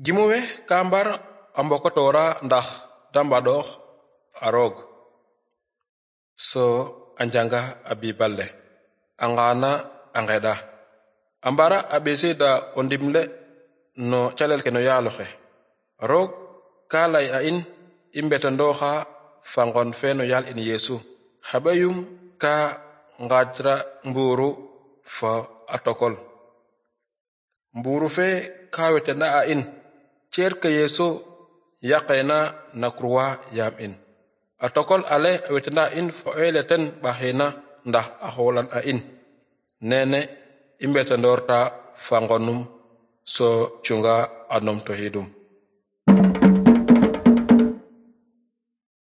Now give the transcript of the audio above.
Gimuwe kambar ambokotora ndax dambadox arog. So anjanga abiballe. Angana angeda. Ambara abesida ondimle no chalel keno yaloxe. Rog kalay a in imbetandoxa fangon feno yal in Yesu. Habayum ka ngatra mburu fa atokol. Mburu fe kawetena a in. Cer ke Yesu yaqena na kruwa yam in. Atokol ale awetena in fa eleten bahena ndah aholan a in. Nene imbetandorta fangonum so chunga anom tohidum.